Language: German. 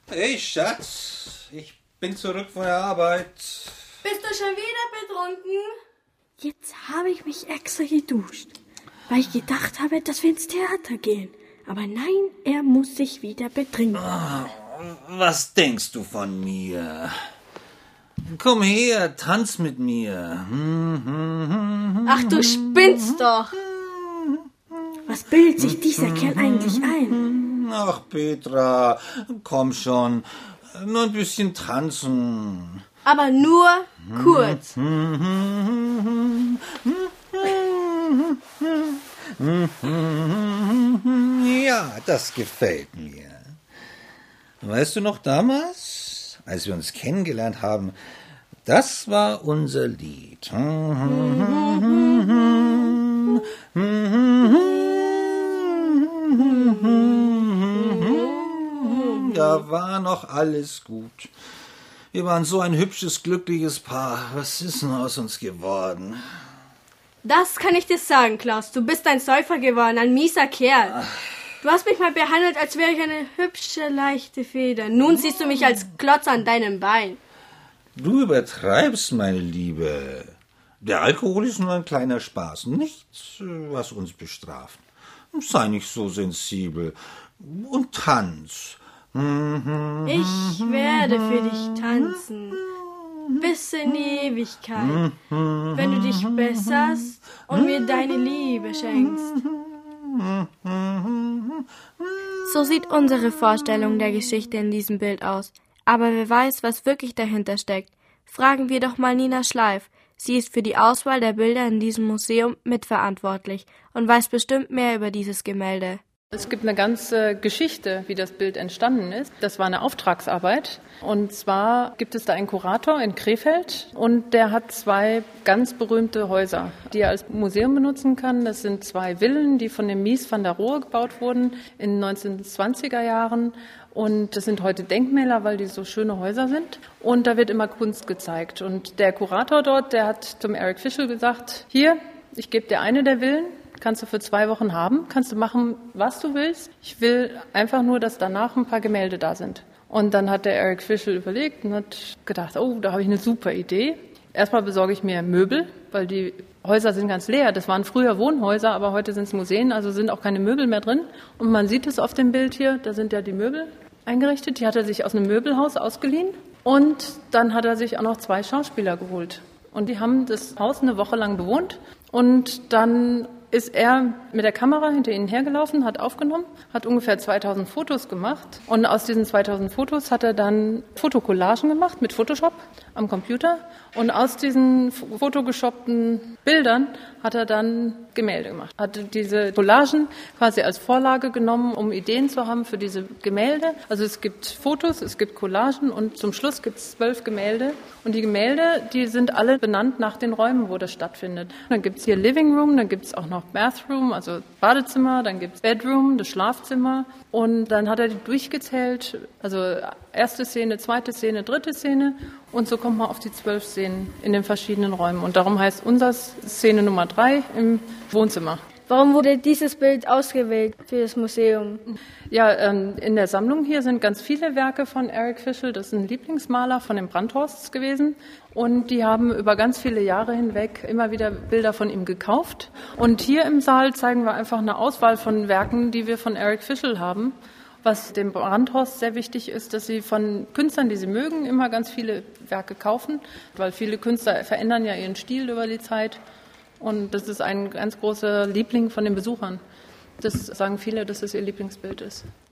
Hey Schatz, ich bin zurück von der Arbeit. Bist du schon wieder betrunken? Jetzt habe ich mich extra geduscht, weil ich gedacht habe, dass wir ins Theater gehen. Aber nein, er muss sich wieder betrinken. Was denkst du von mir? Komm her, tanz mit mir. Ach, du spinnst doch. Was bildet sich dieser Kerl eigentlich ein? Ach, Petra, komm schon. Nur ein bisschen tanzen. Aber nur kurz. Ja, das gefällt mir. Weißt du noch damals, als wir uns kennengelernt haben, das war unser Lied. Da war noch alles gut. Wir waren so ein hübsches, glückliches Paar. Was ist denn aus uns geworden? Das kann ich dir sagen, Klaus. Du bist ein Säufer geworden, ein mieser Kerl. Du hast mich mal behandelt, als wäre ich eine hübsche, leichte Feder. Nun siehst du mich als Klotz an deinem Bein. Du übertreibst, meine Liebe. Der Alkohol ist nur ein kleiner Spaß, nichts, was uns bestraft. Sei nicht so sensibel und tanz. Ich werde für dich tanzen. Bis in die Ewigkeit. Wenn du dich besserst und mir deine Liebe schenkst. So sieht unsere Vorstellung der Geschichte in diesem Bild aus. Aber wer weiß, was wirklich dahinter steckt. Fragen wir doch mal Nina Schleif. Sie ist für die Auswahl der Bilder in diesem Museum mitverantwortlich und weiß bestimmt mehr über dieses Gemälde. Es gibt eine ganze Geschichte, wie das Bild entstanden ist. Das war eine Auftragsarbeit. Und zwar gibt es da einen Kurator in Krefeld und der hat 2 ganz berühmte Häuser, die er als Museum benutzen kann. Das sind 2 Villen, die von dem Mies van der Rohe gebaut wurden in den 1920er Jahren. Und das sind heute Denkmäler, weil die so schöne Häuser sind. Und da wird immer Kunst gezeigt. Und der Kurator dort, der hat zum Eric Fischl gesagt, hier, ich gebe dir eine der Villen. Kannst du für 2 Wochen haben, kannst du machen, was du willst. Ich will einfach nur, dass danach ein paar Gemälde da sind. Und dann hat der Eric Fischl überlegt und hat gedacht, oh, da habe ich eine super Idee. Erstmal besorge ich mir Möbel, weil die Häuser sind ganz leer. Das waren früher Wohnhäuser, aber heute sind es Museen, also sind auch keine Möbel mehr drin. Und man sieht es auf dem Bild hier, da sind ja die Möbel eingerichtet. Die hat er sich aus einem Möbelhaus ausgeliehen. Und dann hat er sich auch noch 2 Schauspieler geholt. Und die haben das Haus eine Woche lang bewohnt. Und dann ist er mit der Kamera hinter ihnen hergelaufen, hat aufgenommen, hat ungefähr 2000 Fotos gemacht. Und aus diesen 2000 Fotos hat er dann Fotocollagen gemacht mit Photoshop am Computer. Und aus diesen fotogeshoppten Bildern hat er dann Gemälde gemacht. Hat diese Collagen quasi als Vorlage genommen, um Ideen zu haben für diese Gemälde. Also es gibt Fotos, es gibt Collagen und zum Schluss gibt es 12 Gemälde. Und die Gemälde, die sind alle benannt nach den Räumen, wo das stattfindet. Dann gibt es hier Living Room, dann gibt es auch noch Bathroom, also Badezimmer, dann gibt es Bedroom, das Schlafzimmer. Und dann hat er die durchgezählt, also erste Szene, zweite Szene, dritte Szene. Und so kommt man auf die 12 Szenen in den verschiedenen Räumen. Und darum heißt unser Szene Nummer 3 im Wohnzimmer. Warum wurde dieses Bild ausgewählt für das Museum? Ja, in der Sammlung hier sind ganz viele Werke von Eric Fischl. Das ist ein Lieblingsmaler von den Brandhorsts gewesen. Und die haben über ganz viele Jahre hinweg immer wieder Bilder von ihm gekauft. Und hier im Saal zeigen wir einfach eine Auswahl von Werken, die wir von Eric Fischl haben. Was dem Brandhorst sehr wichtig ist, dass sie von Künstlern, die sie mögen, immer ganz viele Werke kaufen. Weil viele Künstler verändern ja ihren Stil über die Zeit. Und das ist ein ganz großer Liebling von den Besuchern. Das sagen viele, dass es ihr Lieblingsbild ist.